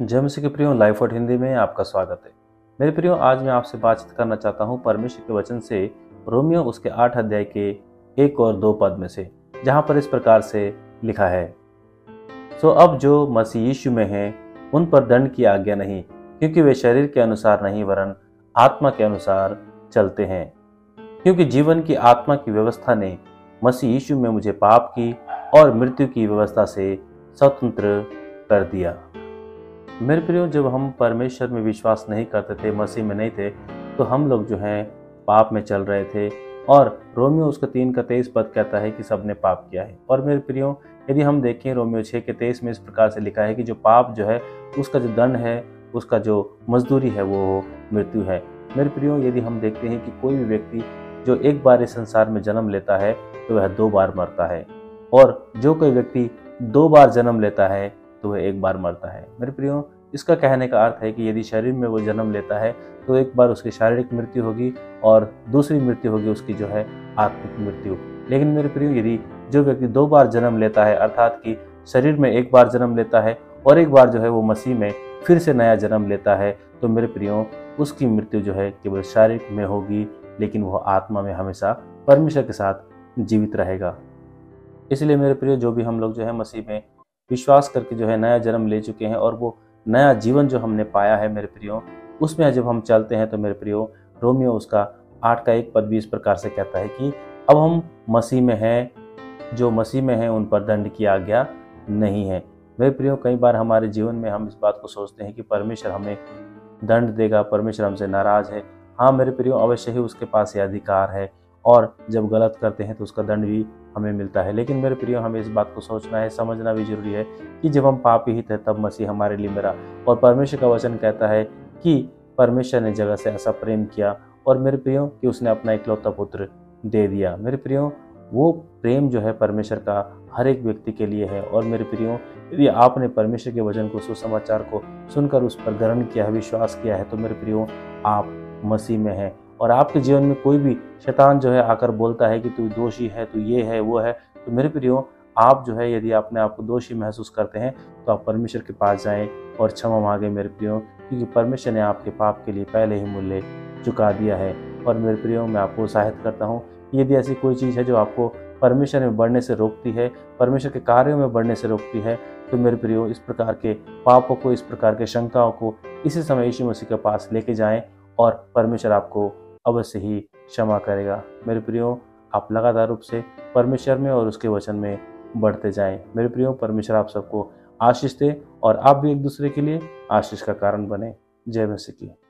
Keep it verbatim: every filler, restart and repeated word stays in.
जय मसीह के प्रियो, लाइफ और हिंदी में आपका स्वागत है। मेरे प्रियो, आज मैं आपसे बातचीत करना चाहता हूँ परमेश्वर के वचन से, रोमियो उसके आठ अध्याय के एक और दो पद में से, जहाँ पर इस प्रकार से लिखा है, सो अब जो मसीह यीशु में है उन पर दंड की आज्ञा नहीं, क्योंकि वे शरीर के अनुसार नहीं वरन आत्मा के अनुसार चलते हैं। क्योंकि जीवन की आत्मा की व्यवस्था ने मसीह यीशु में मुझे पाप की और मृत्यु की व्यवस्था से स्वतंत्र कर दिया। मेरे प्रियो, जब हम परमेश्वर में विश्वास नहीं करते थे, मसीह में नहीं थे, तो हम लोग जो हैं पाप में चल रहे थे। और रोमियो उसका तीन का तेईस पद कहता है कि सबने पाप किया है। और मेरे प्रियो, यदि हम देखें रोमियो छः के तेईस में इस प्रकार से लिखा है कि जो पाप जो है उसका जो दंड है, उसका जो मजदूरी है वो मृत्यु है। मेरे प्रियो, यदि हम देखते हैं कि कोई भी व्यक्ति जो एक बार इस संसार में जन्म लेता है तो वह दो बार मरता है, और जो कोई व्यक्ति दो बार जन्म लेता है तो वह एक बार मरता है। मेरे प्रियो, इसका कहने का अर्थ है कि यदि शरीर में वो जन्म लेता है तो एक बार उसकी शारीरिक मृत्यु होगी और दूसरी मृत्यु होगी उसकी जो है आत्मिक मृत्यु। लेकिन मेरे प्रियो, यदि जो व्यक्ति दो बार जन्म लेता है, अर्थात कि शरीर में एक बार जन्म लेता है और एक बार जो है वो मसीह में फिर से नया जन्म लेता है, तो मेरे प्रियो उसकी मृत्यु जो है केवल शारीरिक में होगी, लेकिन वह आत्मा में हमेशा परमेश्वर के साथ जीवित रहेगा। इसलिए मेरे प्रियो, जो भी हम लोग जो है मसीह में विश्वास करके जो है नया जन्म ले चुके हैं और वो नया जीवन जो हमने पाया है मेरे प्रियो, उसमें जब हम चलते हैं तो मेरे प्रियो, रोमियो उसका आठ का एक पद भी इस प्रकार से कहता है कि अब हम मसीह में हैं, जो मसीह में हैं उन पर दंड की आज्ञा नहीं है। मेरे प्रियो, कई बार हमारे जीवन में हम इस बात को सोचते हैं कि परमेश्वर हमें दंड देगा, परमेश्वर हमसे नाराज है। हाँ मेरे प्रियो, अवश्य ही उसके पास ये अधिकार है, और जब गलत करते हैं तो उसका दंड भी हमें मिलता है। लेकिन मेरे प्रियो, हमें इस बात को सोचना है, समझना भी जरूरी है कि जब हम पापी ही थे तब मसीह हमारे लिए मरा। और परमेश्वर का वचन कहता है कि परमेश्वर ने जगत से ऐसा प्रेम किया, और मेरे प्रियो कि उसने अपना इकलौता पुत्र दे दिया। मेरे प्रियो, वो प्रेम जो है परमेश्वर का हर एक व्यक्ति के लिए है। और मेरे प्रियो, यदि आपने परमेश्वर के वचन को, सुसमाचार को सुनकर उस पर ग्रहण किया है, विश्वास किया है, तो मेरे प्रियो आप मसीह में हैं। और आपके जीवन में कोई भी शैतान जो है आकर बोलता है कि तू दोषी है, तू ये है वो है, तो मेरे प्रियो आप जो है यदि अपने आप को दोषी महसूस करते हैं तो आप परमेश्वर के पास जाएं और क्षमा मांगे मेरे प्रियो, क्योंकि परमेश्वर ने आपके पाप के लिए पहले ही मूल्य चुका दिया है। और मेरे प्रियो, मैं आपको उत्साहित करता हूँ, यदि ऐसी कोई चीज़ है जो आपको परमेश्वर में बढ़ने से रोकती है, परमेश्वर के कार्यों में बढ़ने से रोकती है, तो मेरे प्रियो इस प्रकार के पापों को, इस प्रकार के शंकाओं को इसी समय यीशु मसीह के पास लेके जाएं, और परमेश्वर आपको अवश्य ही क्षमा करेगा। मेरे प्रियो, आप लगातार रूप से परमेश्वर में और उसके वचन में बढ़ते जाएं। मेरे प्रियो, परमेश्वर आप सबको आशीष दे और आप भी एक दूसरे के लिए आशीष का कारण बने। जय मसीह की।